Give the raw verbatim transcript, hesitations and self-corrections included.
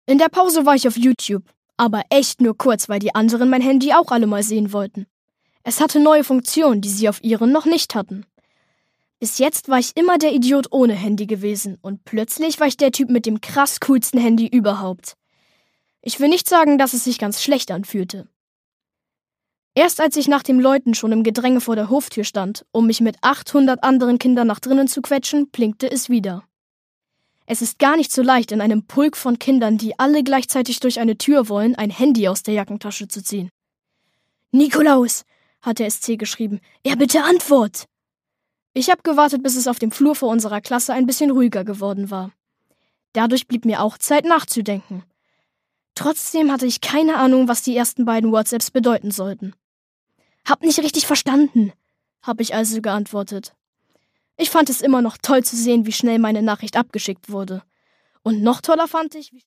In der Pause war ich auf YouTube, aber echt nur kurz, weil die anderen mein Handy auch alle mal sehen wollten. Es hatte neue Funktionen, die sie auf ihren noch nicht hatten. Bis jetzt war ich immer der Idiot ohne Handy gewesen und plötzlich war ich der Typ mit dem krass coolsten Handy überhaupt. Ich will nicht sagen, dass es sich ganz schlecht anfühlte. Erst als ich nach dem Läuten schon im Gedränge vor der Hoftür stand, um mich mit achthundert anderen Kindern nach drinnen zu quetschen, blinkte es wieder. Es ist gar nicht so leicht, in einem Pulk von Kindern, die alle gleichzeitig durch eine Tür wollen, ein Handy aus der Jackentasche zu ziehen. »Nikolaus«, hat der S C geschrieben, »ja bitte Antwort!« Ich habe gewartet, bis es auf dem Flur vor unserer Klasse ein bisschen ruhiger geworden war. Dadurch blieb mir auch Zeit nachzudenken. Trotzdem hatte ich keine Ahnung, was die ersten beiden WhatsApps bedeuten sollten. »Hab nicht richtig verstanden«, habe ich also geantwortet. Ich fand es immer noch toll zu sehen, wie schnell meine Nachricht abgeschickt wurde. Und noch toller fand ich, wie